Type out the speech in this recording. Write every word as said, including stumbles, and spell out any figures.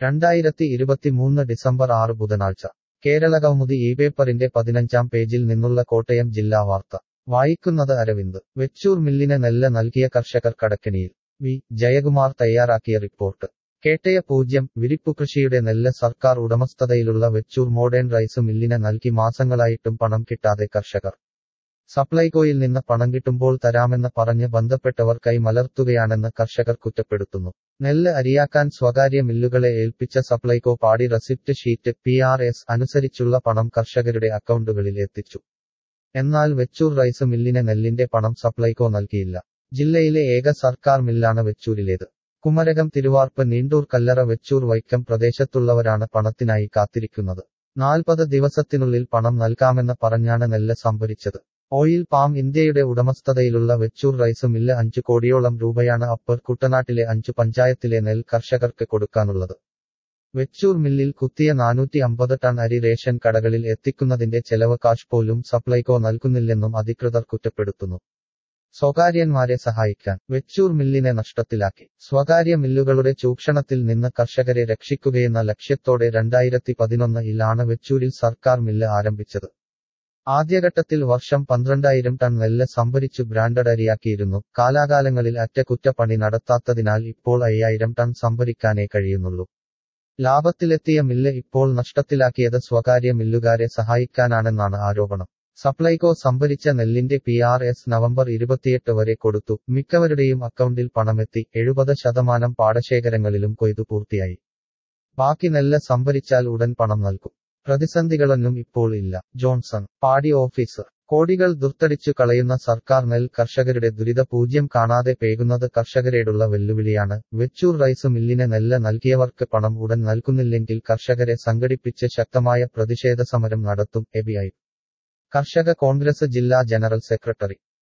രണ്ടായിരത്തി ഇരുപത്തിമൂന്ന് ഡിസംബർ ആറ് ബുധനാഴ്ച കേരളകൗമുദി ഈ പേപ്പറിന്റെ പതിനഞ്ചാം പേജിൽ നിന്നുള്ള കോട്ടയം ജില്ലാ വാർത്ത വായിക്കുന്നത് അരവിന്ദ്. വെച്ചൂർ മില്ലിന് നെല്ല് നൽകിയ കർഷകർ കടക്കെണിയിൽ. വി ജയകുമാർ തയ്യാറാക്കിയ റിപ്പോർട്ട്. കേട്ടയ പൂജ്യം വിരിപ്പുകൃഷിയുടെ നെല്ല് സർക്കാർ ഉടമസ്ഥതയിലുള്ള വെച്ചൂർ മോഡേൺ റൈസ് മില്ലിന് നൽകി മാസങ്ങളായിട്ടും പണം കിട്ടാതെ കർഷകർ. സപ്ലൈകോയിൽ നിന്ന് പണം കിട്ടുമ്പോൾ തരാമെന്ന് പറഞ്ഞ് ബന്ധപ്പെട്ടവർ കൈ മലർത്തുകയാണെന്ന് കർഷകർ കുറ്റപ്പെടുത്തുന്നു. നെല്ല് അരിയാക്കാൻ സ്വകാര്യ മില്ലുകളെ ഏൽപ്പിച്ച Supplyco paddy receipt sheet P R S അനുസരിച്ചുള്ള പണം കർഷകരുടെ അക്കൗണ്ടുകളിൽ എത്തിച്ചു. എന്നാൽ വെച്ചൂർ റൈസ് മില്ലിന് നെല്ലിന്റെ പണം സപ്ലൈകോ നൽകിയില്ല. ജില്ലയിലെ ഏക സർക്കാർ മില്ലാണ് വെച്ചൂരിലേത്. കുമരകം, തിരുവാർപ്പ്, നീണ്ടൂർ, കല്ലറ, വെച്ചൂർ, വൈക്കം പ്രദേശത്തുള്ളവരാണ് പണത്തിനായി കാത്തിരിക്കുന്നത്. നാൽപ്പത് ദിവസത്തിനുള്ളിൽ പണം നൽകാമെന്ന് പറഞ്ഞാണ് നെല്ല് സംഭരിച്ചത്. ഓയിൽ പാം ഇന്ത്യയുടെ ഉടമസ്ഥതയിലുള്ള വെച്ചൂർ റൈസ് മില്ല് അഞ്ചു കോടിയോളം രൂപയാണ് അപ്പർ കുട്ടനാട്ടിലെ അഞ്ചു പഞ്ചായത്തിലെ നെൽ കർഷകർക്ക് കൊടുക്കാനുള്ളത്. വെച്ചൂർ മില്ലിൽ കുത്തിയ നാനൂറ്റി അമ്പത് ടൺ അരി റേഷൻ കടകളിൽ എത്തിക്കുന്നതിന്റെ ചെലവ് കാശ് പോലും സപ്ലൈകോ നൽകുന്നില്ലെന്നും അധികൃതർ കുറ്റപ്പെടുത്തുന്നു. സ്വകാര്യന്മാരെ സഹായിക്കാൻ വെച്ചൂർ മില്ലിനെ നഷ്ടത്തിലാക്കി. സ്വകാര്യ മില്ലുകളുടെ ചൂഷണത്തിൽ നിന്ന് കർഷകരെ രക്ഷിക്കുകയെന്ന ലക്ഷ്യത്തോടെ രണ്ടായിരത്തി പതിനൊന്നിലാണ് വെച്ചൂരിൽ സർക്കാർ മില്ല് ആരംഭിച്ചത്. ആദ്യഘട്ടത്തിൽ വർഷം പന്ത്രണ്ടായിരം ടൺ നെല്ല് സംഭരിച്ചു ബ്രാൻഡഡ് അരിയാക്കിയിരുന്നു. കാലാകാലങ്ങളിൽ അറ്റകുറ്റപ്പണി നടത്താത്തതിനാൽ ഇപ്പോൾ അയ്യായിരം ടൺ സംഭരിക്കാനേ കഴിയുന്നുള്ളൂ. ലാഭത്തിലെത്തിയ മില്ല് ഇപ്പോൾ നഷ്ടത്തിലാക്കിയത് സ്വകാര്യ മില്ലുകാരെ സഹായിക്കാനാണെന്നാണ് ആരോപണം. സപ്ലൈകോ സംഭരിച്ച നെല്ലിന്റെ പി ആർ എസ് നവംബർ ഇരുപത്തിയെട്ട് വരെ കൊടുത്തു. മിക്കവരുടെയും അക്കൗണ്ടിൽ പണമെത്തി. എഴുപത് ശതമാനം പാടശേഖരങ്ങളിലും കൊയ്തു പൂർത്തിയായി. ബാക്കി നെല്ല് സംഭരിച്ചാൽ ഉടൻ പണം നൽകും. പ്രതിസന്ധികളൊന്നും ഇപ്പോൾ ഇല്ല. ജോൺസൺ പാടി ഓഫീസർ. കോടികൾ ദുർത്തടിച്ചു കളയുന്ന സർക്കാർ നെൽ കർഷകരുടെ ദുരിത പൂജ്യം കാണാതെ പേകുന്നത് കർഷകരോടുള്ള വെല്ലുവിളിയാണ്. വെച്ചൂർ റൈസ് മില്ലിന് നെല്ല് നൽകിയവർക്ക് പണം ഉടൻ നൽകുന്നില്ലെങ്കിൽ കർഷകരെ സംഘടിപ്പിച്ച് ശക്തമായ പ്രതിഷേധ സമരം നടത്തും. എ ബി ഐ കർഷക കോൺഗ്രസ് ജില്ലാ ജനറൽ സെക്രട്ടറി